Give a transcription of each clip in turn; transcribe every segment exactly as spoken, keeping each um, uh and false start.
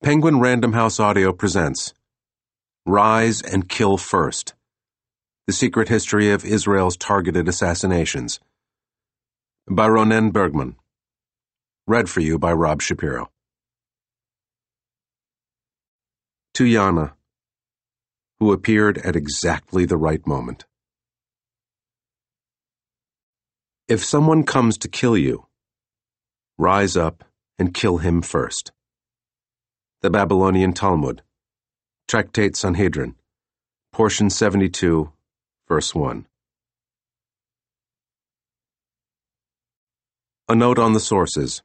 Penguin Random House Audio presents Rise and Kill First: The Secret History of Israel's Targeted Assassinations by Ronen Bergman. Read for you by Rob Shapiro. To Yana, who appeared at exactly the right moment. If someone comes to kill you, rise up and kill him first. The Babylonian Talmud, Tractate Sanhedrin, portion seventy-two, verse one. A note on the sources.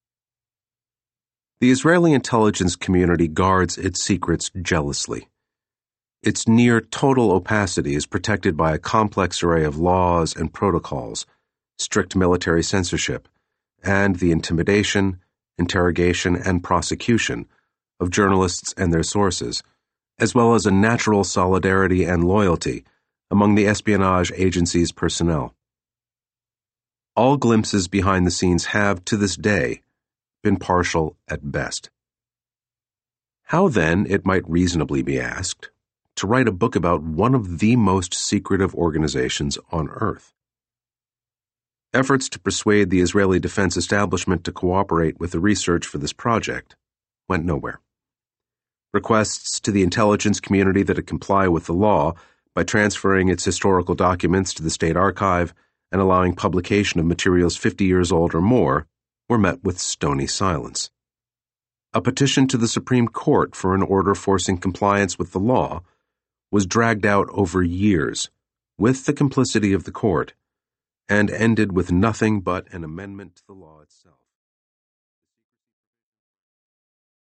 The Israeli intelligence community guards its secrets jealously. Its near total opacity is protected by a complex array of laws and protocols, strict military censorship, and the intimidation, interrogation, and prosecution of journalists and their sources, as well as a natural solidarity and loyalty among the espionage agency's personnel. All glimpses behind the scenes have, to this day, been partial at best. How then, it might reasonably be asked, to write a book about one of the most secretive organizations on earth? Efforts to persuade the Israeli defense establishment to cooperate with the research for this project went nowhere. Requests to the intelligence community that it comply with the law by transferring its historical documents to the State Archive and allowing publication of materials fifty years old or more were met with stony silence. A petition to the Supreme Court for an order forcing compliance with the law was dragged out over years with the complicity of the court and ended with nothing but an amendment to the law itself.